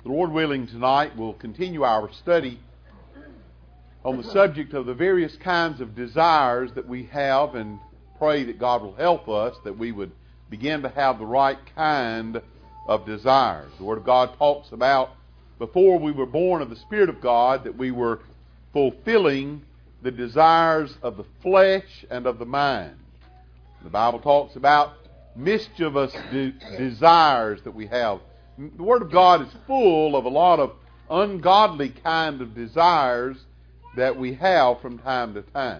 Lord willing, tonight we'll continue our study on the subject of the various kinds of desires that we have, and pray that God will help us that we would begin to have the right kind of desires. The Word of God talks about before we were born of the Spirit of God that we were fulfilling the desires of the flesh and of the mind. The Bible talks about mischievous desires that we have. The Word of God is full of a lot of ungodly kind of desires that we have from time to time.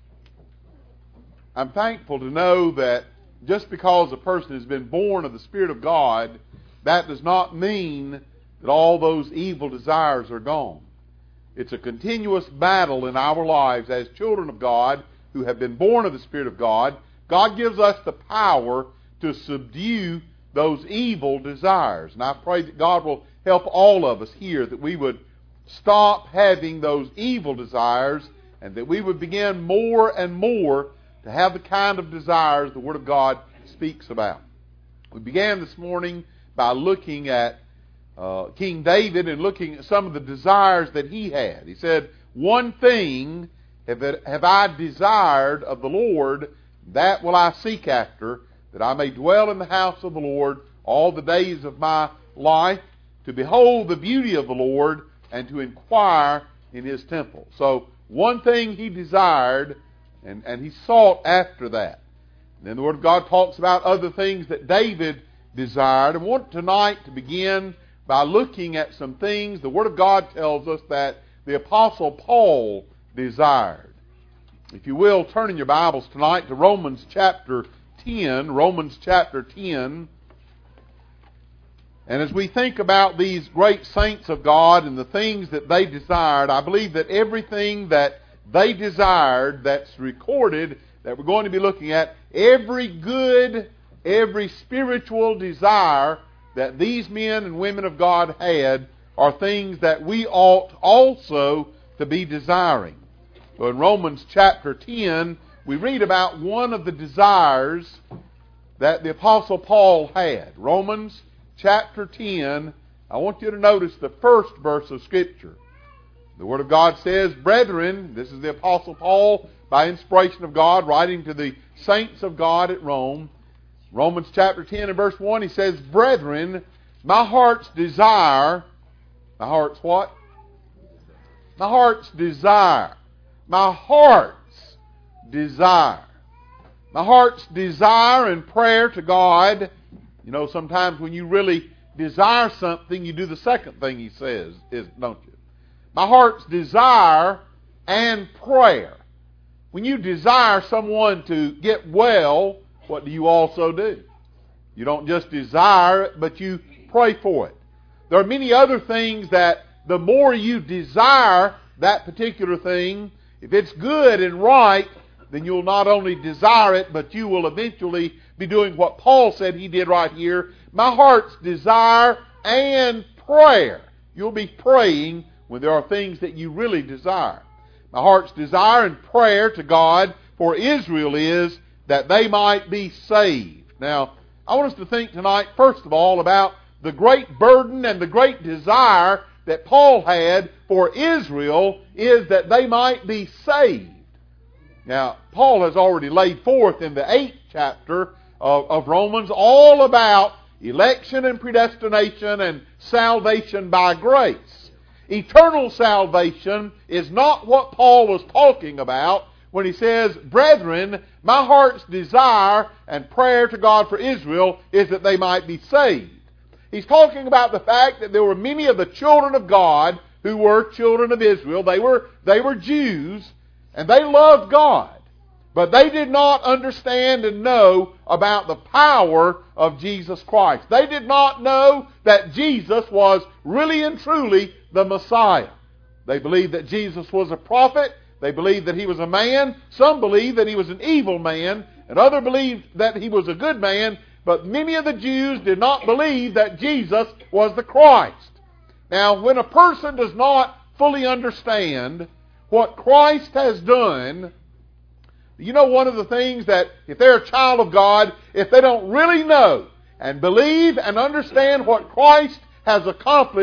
I'm thankful to know that just because a person has been born of the Spirit of God, that does not mean that all those evil desires are gone. It's a continuous battle in our lives as children of God who have been born of the Spirit of God. God gives us the power to subdue those evil desires. And I pray that God will help all of us here, that we would stop having those evil desires and that we would begin more and more to have the kind of desires the Word of God speaks about. We began this morning by looking at King David and looking at some of the desires that he had. He said, "One thing have I desired of the Lord, that will I seek after, that I may dwell in the house of the Lord all the days of my life, to behold the beauty of the Lord and to inquire in His temple." So one thing he desired, and he sought after that. And then the Word of God talks about other things that David desired. And I want tonight to begin by looking at some things the Word of God tells us that the Apostle Paul desired. If you will, turn in your Bibles tonight to Romans chapter 10. Romans chapter 10. And as we think about these great saints of God and the things that they desired, I believe that everything that they desired that's recorded, that we're going to be looking at, every good, every spiritual desire that these men and women of God had are things that we ought also to be desiring. So in Romans chapter 10, we read about one of the desires that the Apostle Paul had. Romans chapter 10, I want you to notice the first verse of Scripture. The Word of God says, "Brethren," this is the Apostle Paul by inspiration of God writing to the saints of God at Rome. Romans chapter 10 and verse 1, he says, "Brethren, my heart's desire," my heart's what? My heart's desire. My heart's desire. My heart's desire and prayer to God. You know, sometimes when you really desire something, you do the second thing he says, don't you? My heart's desire and prayer. When you desire someone to get well, what do you also do? You don't just desire it, but you pray for it. There are many other things that the more you desire that particular thing, if it's good and right, then you'll not only desire it, but you will eventually be doing what Paul said he did right here. My heart's desire and prayer. You'll be praying when there are things that you really desire. My heart's desire and prayer to God for Israel is that they might be saved. Now, I want us to think tonight, first of all, about the great burden and the great desire that Paul had for Israel is that they might be saved. Now, Paul has already laid forth in the 8th chapter of Romans all about election and predestination and salvation by grace. Eternal salvation is not what Paul was talking about when he says, "Brethren, my heart's desire and prayer to God for Israel is that they might be saved." He's talking about the fact that there were many of the children of God who were children of Israel. They were Jews, and they loved God. But they did not understand and know about the power of Jesus Christ. They did not know that Jesus was really and truly the Messiah. They believed that Jesus was a prophet. They believed that he was a man. Some believed that he was an evil man, and others believed that he was a good man. But many of the Jews did not believe that Jesus was the Christ. Now, when a person does not fully understand what Christ has done, you know, one of the things that if they're a child of God, if they don't really know and believe and understand what Christ has accomplished,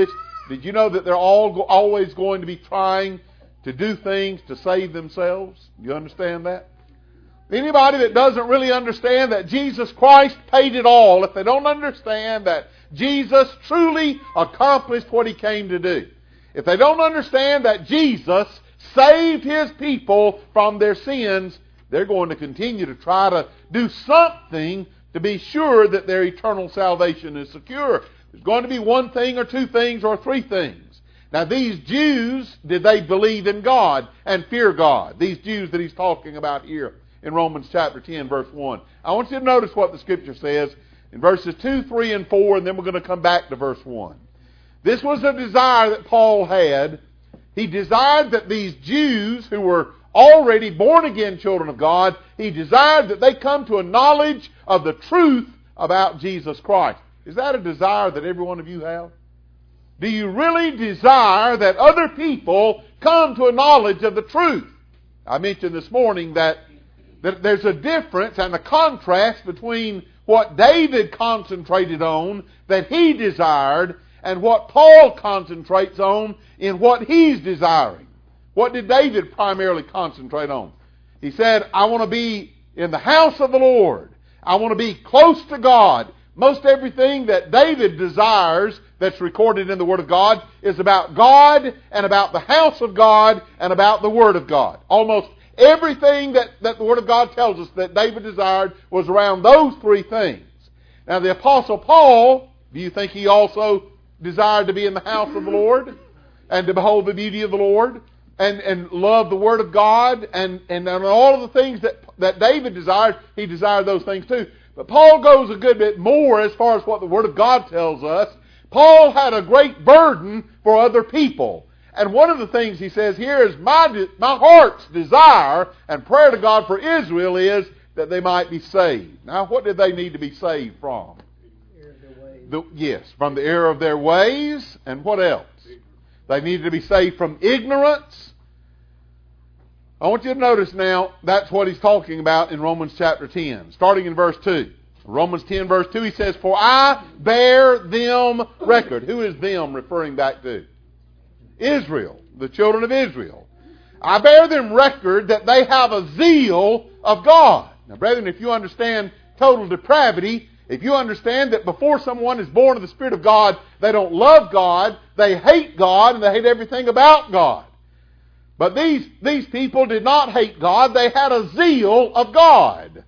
Did you know that they're always going to be trying to do things to save themselves? You understand that? Anybody that doesn't really understand that Jesus Christ paid it all, if they don't understand that Jesus truly accomplished what He came to do, if they don't understand that Jesus saved His people from their sins, they're going to continue to try to do something to be sure that their eternal salvation is secure. There's going to be one thing or two things or three things. Now these Jews, did they believe in God and fear God? These Jews that he's talking about here in Romans chapter 10, verse 1. I want you to notice what the Scripture says in verses 2, 3, and 4, and then we're going to come back to verse 1. This was a desire that Paul had. He desired that these Jews who were already born-again children of God, he desired that they come to a knowledge of the truth about Jesus Christ. Is that a desire that every one of you have? Do you really desire that other people come to a knowledge of the truth? I mentioned this morning that there's a difference and a contrast between what David concentrated on that he desired and what Paul concentrates on in what he's desiring. What did David primarily concentrate on? He said, I want to be in the house of the Lord. I want to be close to God. Most everything that David desires that's recorded in the Word of God is about God and about the house of God and about the Word of God. Almost everything that the Word of God tells us that David desired was around those three things. Now the Apostle Paul, do you think he also desired to be in the house of the Lord and to behold the beauty of the Lord and love the Word of God and all of the things that David desired, he desired those things too. But Paul goes a good bit more as far as what the Word of God tells us. Paul had a great burden for other people. And one of the things he says here is, my heart's desire and prayer to God for Israel is that they might be saved. Now, what did they need to be saved from? From the error of their ways. And what else? They needed to be saved from ignorance. I want you to notice now, that's what he's talking about in Romans chapter 10, starting in verse 2. Romans 10 verse 2, he says, For I bear them record. Who is them referring back to? Israel, the children of Israel. I bear them record that they have a zeal of God. Now, brethren, if you understand total depravity, if you understand that before someone is born of the Spirit of God, they don't love God, they hate God, and they hate everything about God. But these people did not hate God. They had a zeal of God.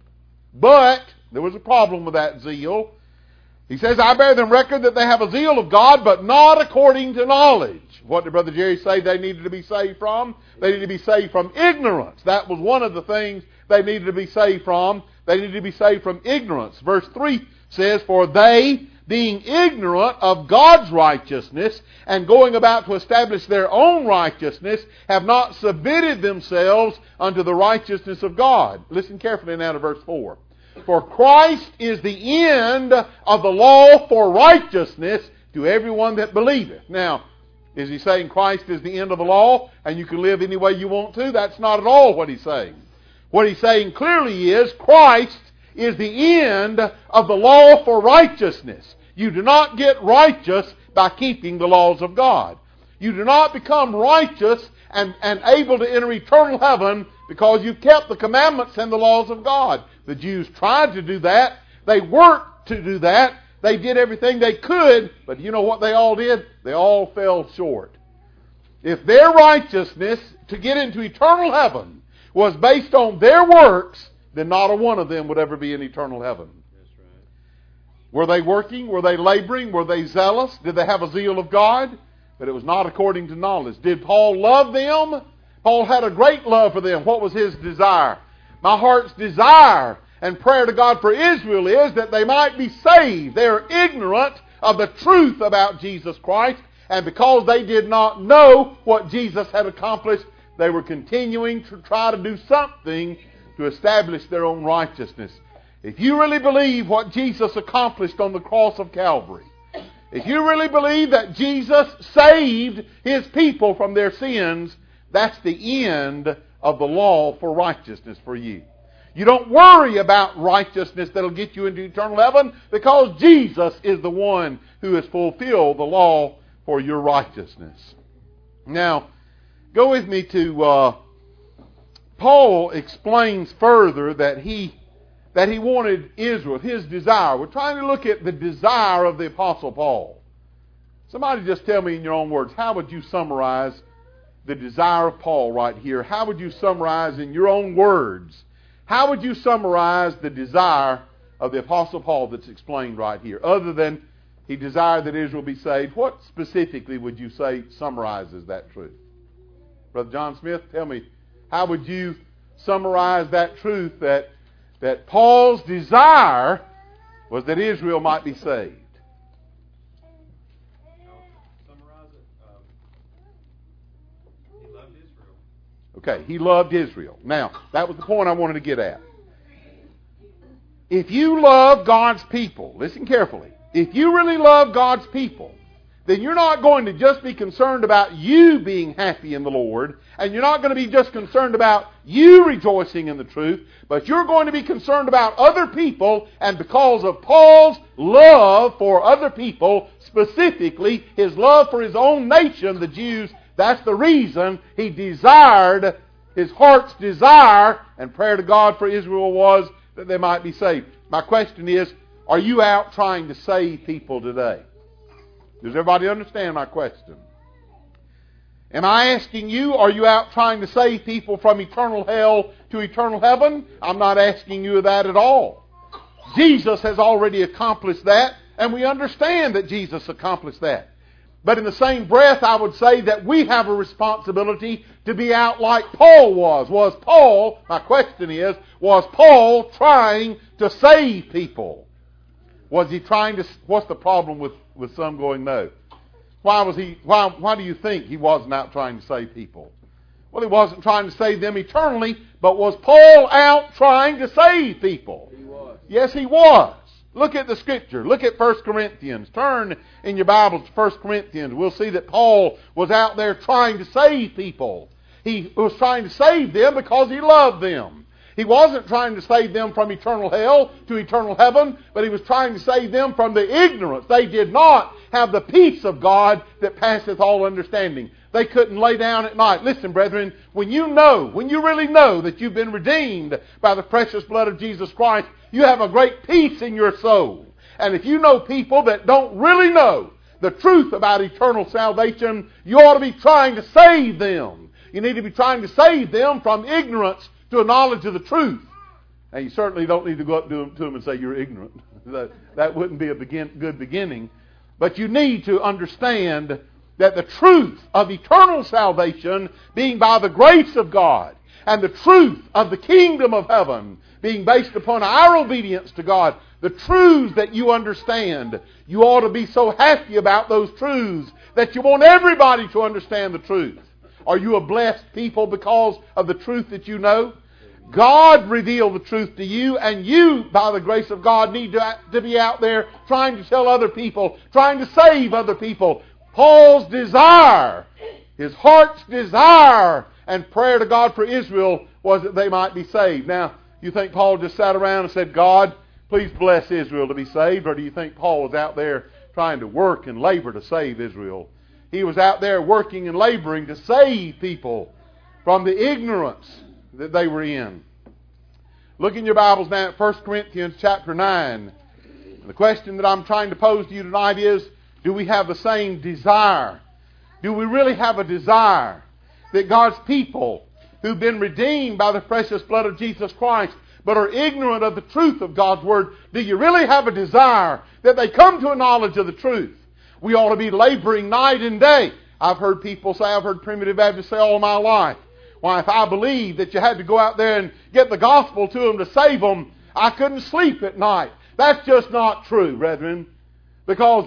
But there was a problem with that zeal. He says, I bear them record that they have a zeal of God, but not according to knowledge. What did Brother Jerry say they needed to be saved from? They needed to be saved from ignorance. That was one of the things they needed to be saved from. They needed to be saved from ignorance. Verse 3 says, For they, being ignorant of God's righteousness and going about to establish their own righteousness, have not submitted themselves unto the righteousness of God. Listen carefully now to verse 4. For Christ is the end of the law for righteousness to everyone that believeth. Now, is he saying Christ is the end of the law and you can live any way you want to? That's not at all what he's saying. What he's saying clearly is Christ is the end of the law for righteousness. You do not get righteous by keeping the laws of God. You do not become righteous and able to enter eternal heaven because you've kept the commandments and the laws of God. The Jews tried to do that. They worked to do that. They did everything they could, but you know what they all did? They all fell short. If their righteousness to get into eternal heaven was based on their works, then not a one of them would ever be in eternal heaven. That's right. Were they working? Were they laboring? Were they zealous? Did they have a zeal of God? But it was not according to knowledge. Did Paul love them? Paul had a great love for them. What was his desire? My heart's desire and prayer to God for Israel is that they might be saved. They are ignorant of the truth about Jesus Christ, and because they did not know what Jesus had accomplished, they were continuing to try to do something to establish their own righteousness. If you really believe what Jesus accomplished on the cross of Calvary, if you really believe that Jesus saved His people from their sins, that's the end of the law for righteousness for you. You don't worry about righteousness that'll get you into eternal heaven because Jesus is the one who has fulfilled the law for your righteousness. Now, go with me to Paul explains further that he wanted Israel, his desire. We're trying to look at the desire of the Apostle Paul. Somebody just tell me in your own words, how would you summarize the desire of Paul right here? How would you summarize in your own words? How would you summarize the desire of the Apostle Paul that's explained right here? Other than he desired that Israel be saved, what specifically would you say summarizes that truth? Brother John Smith, tell me, how would you summarize that truth that Paul's desire was that Israel might be saved? Summarize it. He loved Israel. Okay, he loved Israel. Now, that was the point I wanted to get at. If you love God's people, listen carefully, if you really love God's people, then you're not going to just be concerned about you being happy in the Lord, and you're not going to be just concerned about you rejoicing in the truth, but you're going to be concerned about other people, and because of Paul's love for other people, specifically his love for his own nation, the Jews, that's the reason he desired, his heart's desire and prayer to God for Israel was that they might be saved. My question is, are you out trying to save people today? Does everybody understand my question? Am I asking you, are you out trying to save people from eternal hell to eternal heaven? I'm not asking you that at all. Jesus has already accomplished that, and we understand that Jesus accomplished that. But in the same breath, I would say that we have a responsibility to be out like Paul was. Was Paul, my question is, was Paul trying to save people? Was he trying to, what's the problem with some going no? Why do you think he wasn't out trying to save people? Well, he wasn't trying to save them eternally, but was Paul out trying to save people? He was. Yes, he was. Look at the Scripture. Look at 1 Corinthians. Turn in your Bibles to 1 Corinthians. We'll see that Paul was out there trying to save people. He was trying to save them because he loved them. He wasn't trying to save them from eternal hell to eternal heaven, but he was trying to save them from the ignorance. They did not have the peace of God that passeth all understanding. They couldn't lay down at night. Listen, brethren, when you really know that you've been redeemed by the precious blood of Jesus Christ, you have a great peace in your soul. And if you know people that don't really know the truth about eternal salvation, you ought to be trying to save them. You need to be trying to save them from ignorance to a knowledge of the truth. And you certainly don't need to go up to them and say you're ignorant. That wouldn't be a good beginning. But you need to understand that the truth of eternal salvation being by the grace of God, and the truth of the kingdom of heaven being based upon our obedience to God, the truths that you understand, you ought to be so happy about those truths that you want everybody to understand the truth. Are you a blessed people because of the truth that you know? God revealed the truth to you, and you, by the grace of God, need to be out there trying to tell other people, trying to save other people. Paul's desire, his heart's desire and prayer to God for Israel was that they might be saved. Now, you think Paul just sat around and said, God, please bless Israel to be saved? Or do you think Paul was out there trying to work and labor to save Israel? He was out there working and laboring to save people from the ignorance that they were in. Look in your Bibles now at 1 Corinthians chapter 9. The question that I'm trying to pose to you tonight is, do we have the same desire? Do we really have a desire that God's people who've been redeemed by the precious blood of Jesus Christ but are ignorant of the truth of God's Word, do you really have a desire that they come to a knowledge of the truth? We ought to be laboring night and day. I've heard people say, I've heard Primitive Baptists say all my life, why, if I believed that you had to go out there and get the gospel to them to save them, I couldn't sleep at night. That's just not true, brethren. Because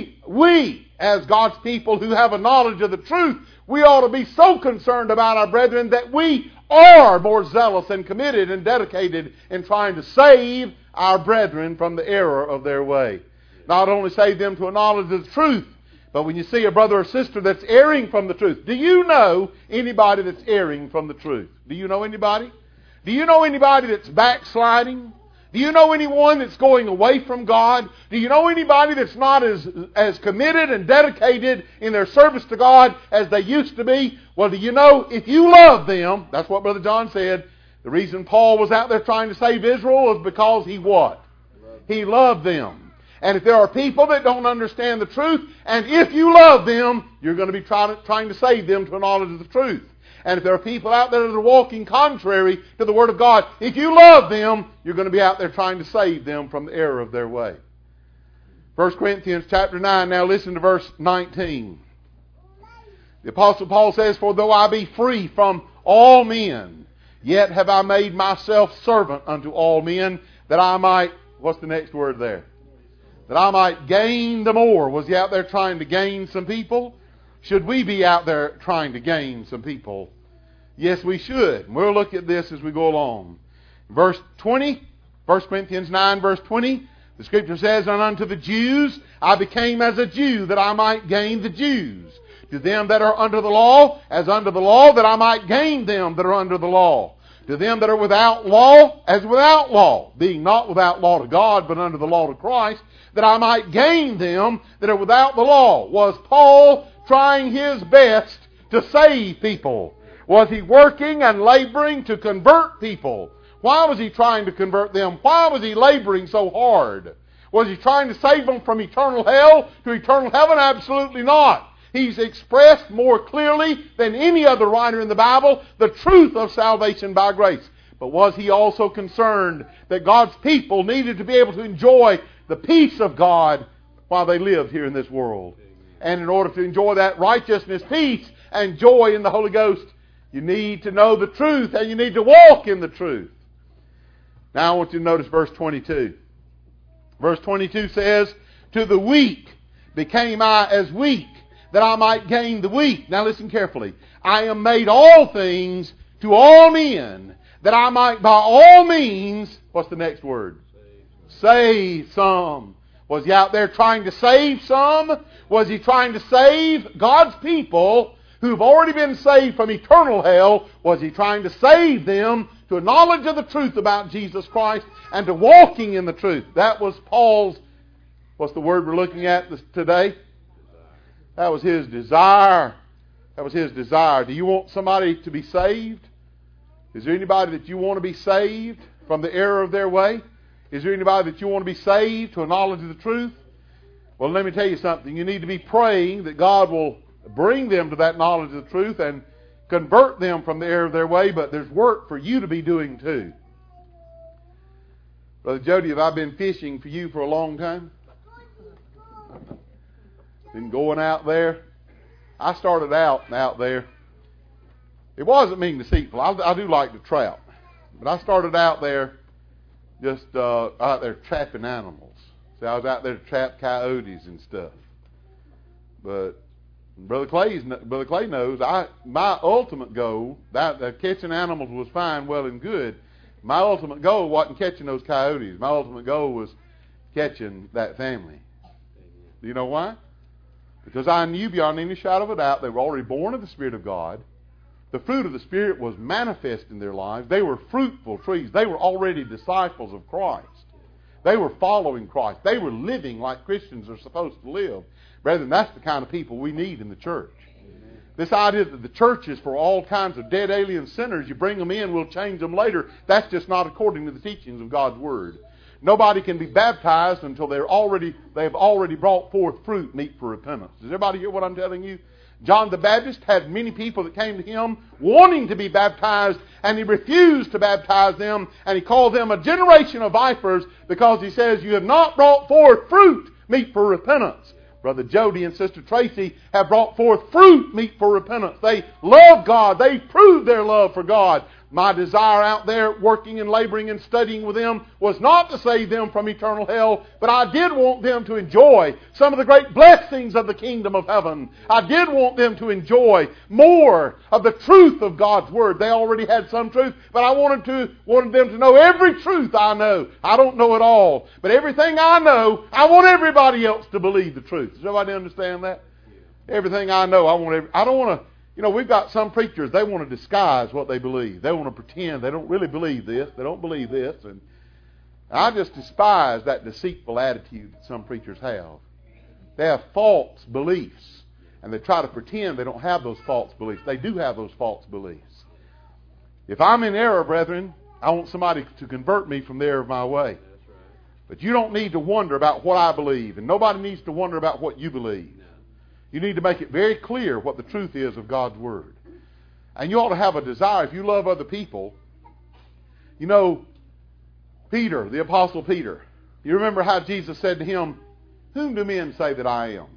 we, as God's people who have a knowledge of the truth, we ought to be so concerned about our brethren that we are more zealous and committed and dedicated in trying to save our brethren from the error of their way. Not only save them to a knowledge of the truth, but when you see a brother or sister that's erring from the truth, do you know anybody that's erring from the truth? Do you know anybody? Do you know anybody that's backsliding? Do you know anyone that's going away from God? Do you know anybody that's not as committed and dedicated in their service to God as they used to be? Well, do you know, if you love them, that's what Brother John said, the reason Paul was out there trying to save Israel was because he what? He loved them. And if there are people that don't understand the truth, and if you love them, you're going to be trying to save them to a knowledge of the truth. And if there are people out there that are walking contrary to the Word of God, if you love them, you're going to be out there trying to save them from the error of their way. 1 Corinthians chapter 9, now listen to verse 19. The Apostle Paul says, "For though I be free from all men, yet have I made myself servant unto all men, that I might," what's the next word there? "That I might gain the more." Was he out there trying to gain some people? Should we be out there trying to gain some people? Yes, we should. And we'll look at this as we go along. Verse 20, 1 Corinthians 9, verse 20, the Scripture says, "And unto the Jews I became as a Jew, that I might gain the Jews. To them that are under the law, as under the law, that I might gain them that are under the law. To them that are without law, as without law, being not without law to God, but under the law to Christ, that I might gain them that are without the law." Was Paul trying his best to save people? Was he working and laboring to convert people? Why was he trying to convert them? Why was he laboring so hard? Was he trying to save them from eternal hell to eternal heaven? Absolutely not. He's expressed more clearly than any other writer in the Bible the truth of salvation by grace. But was he also concerned that God's people needed to be able to enjoy the peace of God while they lived here in this world? And in order to enjoy that righteousness, peace, and joy in the Holy Ghost, you need to know the truth and you need to walk in the truth. Now I want you to notice verse 22. Verse 22 says, "To the weak became I as weak, that I might gain the weak." Now listen carefully. "I am made all things to all men, that I might by all means," what's the next word? Save some. Was he out there trying to save some? Was he trying to save God's people who've already been saved from eternal hell? Was he trying to save them to a knowledge of the truth about Jesus Christ and to walking in the truth? That was Paul's, what's the word we're looking at today? That was his desire. That was his desire. Do you want somebody to be saved? Is there anybody that you want to be saved from the error of their way? Is there anybody that you want to be saved to a knowledge of the truth? Well, let me tell you something. You need to be praying that God will bring them to that knowledge of the truth and convert them from the error of their way, but there's work for you to be doing too. Brother Jody, have I been fishing for you for a long time? Been going out there. I started out there. It wasn't mean deceitful. I do like to trap. But I started out there just out there trapping animals. See, I was out there to trap coyotes and stuff. But Brother Clay knows my ultimate goal, that catching animals was fine, well and good. My ultimate goal wasn't catching those coyotes. My ultimate goal was catching that family. Do you know why? Because I knew beyond any shadow of a doubt they were already born of the Spirit of God. The fruit of the Spirit was manifest in their lives. They were fruitful trees. They were already disciples of Christ. They were following Christ. They were living like Christians are supposed to live. Brethren, that's the kind of people we need in the church. Amen. This idea that the church is for all kinds of dead alien sinners, you bring them in, we'll change them later, that's just not according to the teachings of God's Word. Nobody can be baptized until they've already brought forth fruit meet for repentance. Does everybody hear what I'm telling you? John the Baptist had many people that came to him wanting to be baptized, and he refused to baptize them, and he called them a generation of vipers because he says, "You have not brought forth fruit meet for repentance." Brother Jody and Sister Tracy have brought forth fruit meet for repentance. They love God. They proved their love for God. My desire out there working and laboring and studying with them was not to save them from eternal hell, but I did want them to enjoy some of the great blessings of the kingdom of heaven. I did want them to enjoy more of the truth of God's Word. They already had some truth, but I wanted them to know every truth I know. I don't know it all, but everything I know, I want everybody else to believe the truth. Does everybody understand that? Everything I know, I don't want to. You know, we've got some preachers, they want to disguise what they believe. They want to pretend they don't really believe this. They don't believe this. And I just despise that deceitful attitude that some preachers have. They have false beliefs, and they try to pretend they don't have those false beliefs. They do have those false beliefs. If I'm in error, brethren, I want somebody to convert me from the error of my way. But you don't need to wonder about what I believe, and nobody needs to wonder about what you believe. You need to make it very clear what the truth is of God's Word. And you ought to have a desire, if you love other people. You know, Peter, the Apostle Peter, you remember how Jesus said to him, "Whom do men say that I am?"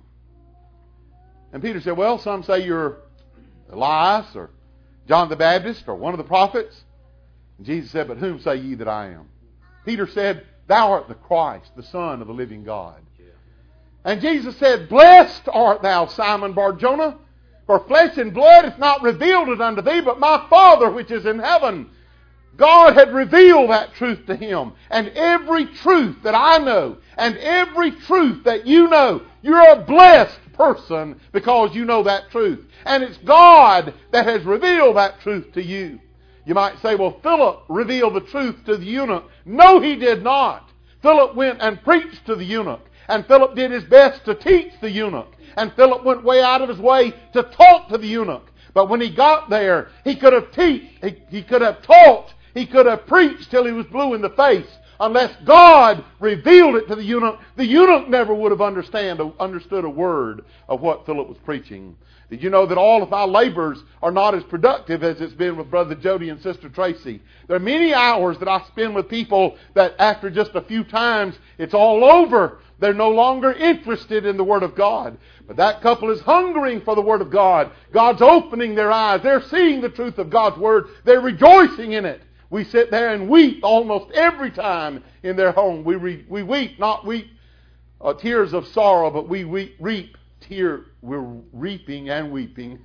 And Peter said, "Well, some say you're Elias or John the Baptist or one of the prophets." And Jesus said, "But whom say ye that I am?" Peter said, "Thou art the Christ, the Son of the living God." And Jesus said, "Blessed art thou, Simon Bar-Jonah, for flesh and blood hath not revealed it unto thee, but my Father which is in heaven." God had revealed that truth to him. And every truth that I know, and every truth that you know, you're a blessed person because you know that truth. And it's God that has revealed that truth to you. You might say, well, Philip revealed the truth to the eunuch. No, he did not. Philip went and preached to the eunuch. And Philip did his best to teach the eunuch. And Philip went way out of his way to talk to the eunuch. But when he got there, he could have he could have taught, he could have preached till he was blue in the face. Unless God revealed it to the eunuch never would have understood a word of what Philip was preaching. Did you know that all of my labors are not as productive as it's been with Brother Jody and Sister Tracy? There are many hours that I spend with people that after just a few times, it's all over. They're no longer interested in the Word of God. But that couple is hungering for the Word of God. God's opening their eyes. They're seeing the truth of God's Word. They're rejoicing in it. We sit there and weep almost every time in their home. We weep, not weep tears of sorrow, but we reap tears. We're reaping and weeping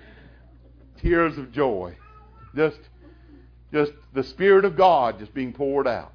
tears of joy. Just the Spirit of God just being poured out.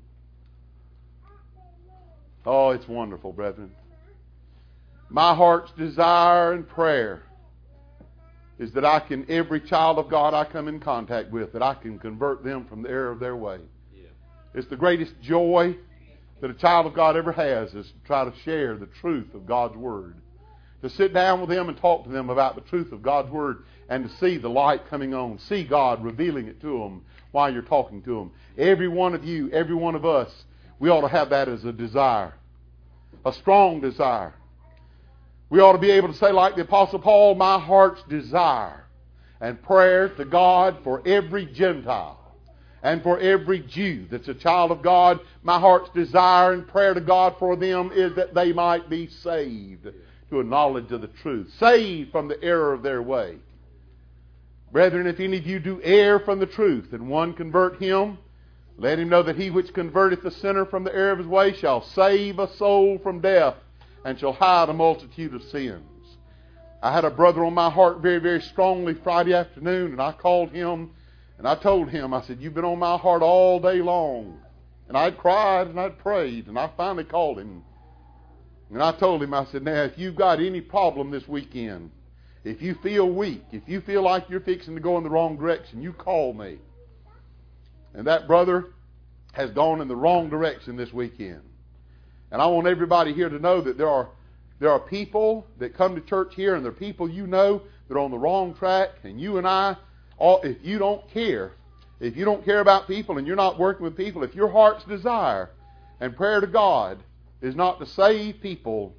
Oh, it's wonderful, brethren. My heart's desire and prayer is that every child of God I come in contact with, that I can convert them from the error of their way. Yeah. It's the greatest joy that a child of God ever has, is to try to share the truth of God's Word. To sit down with them and talk to them about the truth of God's Word, and to see the light coming on, see God revealing it to them while you're talking to them. Every one of you, every one of us, we ought to have that as a desire, a strong desire. We ought to be able to say like the Apostle Paul, my heart's desire and prayer to God for every Gentile and for every Jew that's a child of God. My heart's desire and prayer to God for them is that they might be saved to a knowledge of the truth, saved from the error of their way. Brethren, if any of you do err from the truth, and one convert him, let him know that he which converteth the sinner from the error of his way shall save a soul from death, and shall hide a multitude of sins. I had a brother on my heart very, very strongly Friday afternoon, and I called him, and I told him, I said, you've been on my heart all day long. And I'd cried, and I'd prayed, and I finally called him. And I told him, I said, now, if you've got any problem this weekend, if you feel weak, if you feel like you're fixing to go in the wrong direction, you call me. And that brother has gone in the wrong direction this weekend. And I want everybody here to know that there are people that come to church here, and there are people you know that are on the wrong track. And you and I, if you don't care about people and you're not working with people, if your heart's desire and prayer to God is not to save people,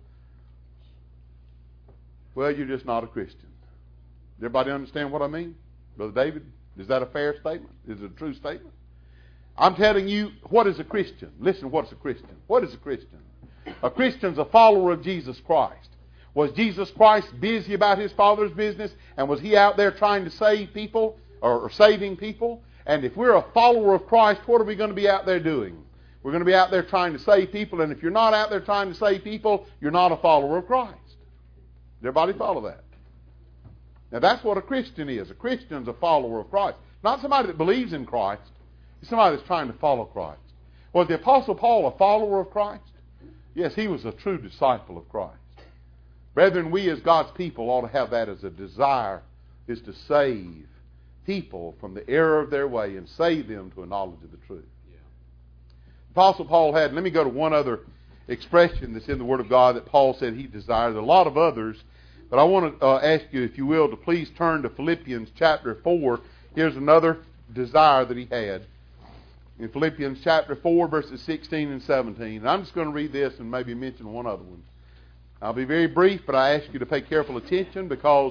well, you're just not a Christian. Does everybody understand what I mean? Brother David, is that a fair statement? Is it a true statement? I'm telling you, what is a Christian? Listen, what's a Christian? What is a Christian? A Christian's a follower of Jesus Christ. Was Jesus Christ busy about His Father's business? And was He out there trying to save people or saving people? And if we're a follower of Christ, what are we going to be out there doing? We're going to be out there trying to save people. And if you're not out there trying to save people, you're not a follower of Christ. Does everybody follow that? Now that's what a Christian is. A Christian's a follower of Christ. Not somebody that believes in Christ. It's somebody that's trying to follow Christ. Was the Apostle Paul a follower of Christ? Yes, he was a true disciple of Christ. Brethren, we as God's people ought to have that as a desire, is to save people from the error of their way and save them to a knowledge of the truth. Yeah. Apostle Paul had, let me go to one other expression that's in the Word of God that Paul said he desired. There are a lot of others, but I want to ask you, if you will, to please turn to Philippians chapter 4. Here's another desire that he had. In Philippians chapter 4, verses 16 and 17. And I'm just going to read this and maybe mention one other one. I'll be very brief, but I ask you to pay careful attention because,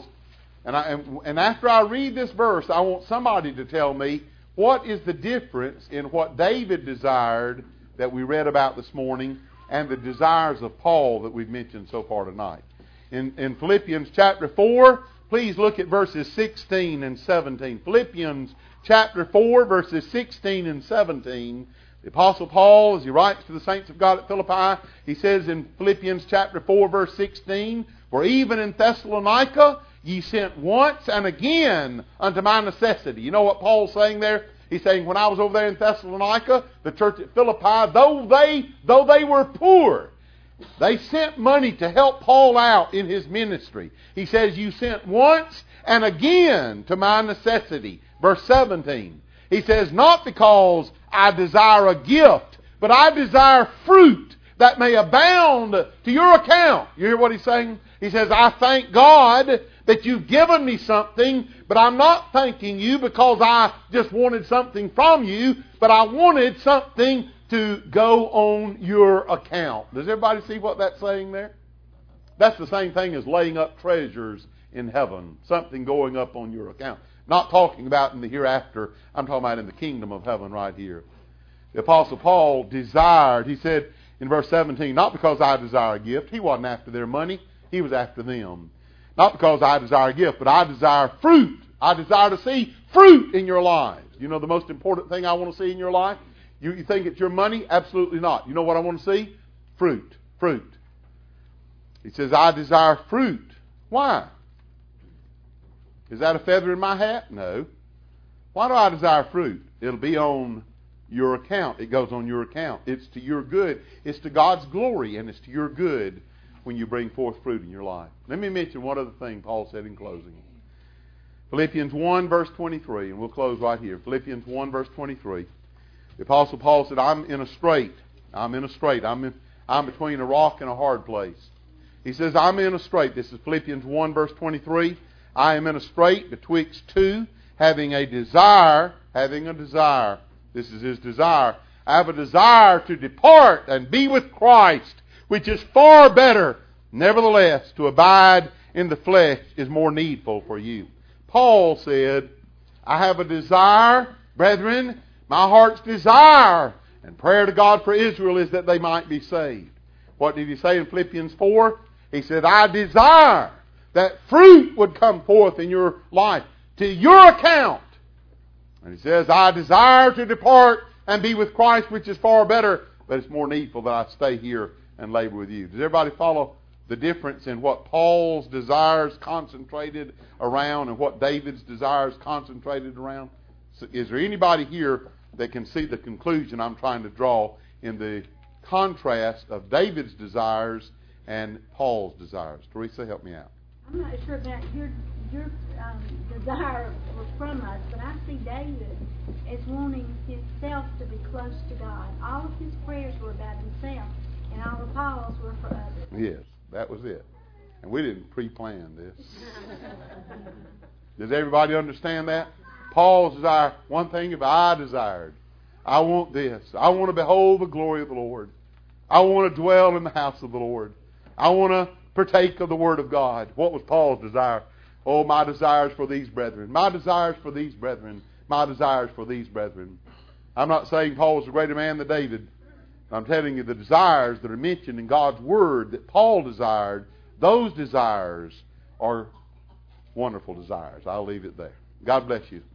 and after I read this verse, I want somebody to tell me what is the difference in what David desired that we read about this morning and the desires of Paul that we've mentioned so far tonight. In Philippians chapter 4, please look at verses 16 and 17. Philippians chapter 4, verses 16 and 17. The Apostle Paul, as he writes to the saints of God at Philippi, he says in Philippians chapter 4, verse 16, "For even in Thessalonica ye sent once and again unto my necessity." You know what Paul's saying there? He's saying, when I was over there in Thessalonica, the church at Philippi, though they were poor, they sent money to help Paul out in his ministry. He says, you sent once and again to my necessity. Verse 17. He says, not because I desire a gift, but I desire fruit that may abound to your account. You hear what he's saying? He says, I thank God that you've given me something, but I'm not thanking you because I just wanted something from you, but I wanted something to go on your account. Does everybody see what that's saying there? That's the same thing as laying up treasures in heaven, something going up on your account. Not talking about in the hereafter, I'm talking about in the kingdom of heaven right here. The Apostle Paul desired, he said in verse 17, not because I desire a gift. He wasn't after their money, he was after them. Not because I desire a gift, but I desire fruit. I desire to see fruit in your lives. You know the most important thing I want to see in your life? You think it's your money? Absolutely not. You know what I want to see? Fruit. Fruit. He says, I desire fruit. Why? Is that a feather in my hat? No. Why do I desire fruit? It'll be on your account. It goes on your account. It's to your good. It's to God's glory, and it's to your good when you bring forth fruit in your life. Let me mention one other thing Paul said in closing. Philippians 1, verse 23, and we'll close right here. Philippians 1, verse 23. The Apostle Paul said, I'm in a strait. I'm in a strait. I'm between a rock and a hard place. He says, I'm in a strait. This is Philippians 1, verse 23. I am in a strait betwixt two, having a desire. This is his desire. I have a desire to depart and be with Christ, which is far better. Nevertheless, to abide in the flesh is more needful for you. Paul said, I have a desire, brethren, my heart's desire and prayer to God for Israel is that they might be saved. What did he say in Philippians 4? He said, I desire that fruit would come forth in your life to your account. And he says, I desire to depart and be with Christ, which is far better, but it's more needful that I stay here and labor with you. Does everybody follow the difference in what Paul's desires concentrated around and what David's desires concentrated around? So is there anybody here that can see the conclusion I'm trying to draw in the contrast of David's desires and Paul's desires? Teresa, help me out. I'm not sure about your desire from us, but I see David as wanting himself to be close to God. All of his prayers were about himself, and all of Paul's were for others. Yes, that was it. And we didn't pre-plan this. Does everybody understand that? Paul's desire, one thing if I desired, I want this. I want to behold the glory of the Lord. I want to dwell in the house of the Lord. I want to partake of the Word of God. What was Paul's desire? Oh, my desires for these brethren. My desires for these brethren. My desires for these brethren. I'm not saying Paul was a greater man than David. I'm telling you the desires that are mentioned in God's Word that Paul desired, those desires are wonderful desires. I'll leave it there. God bless you.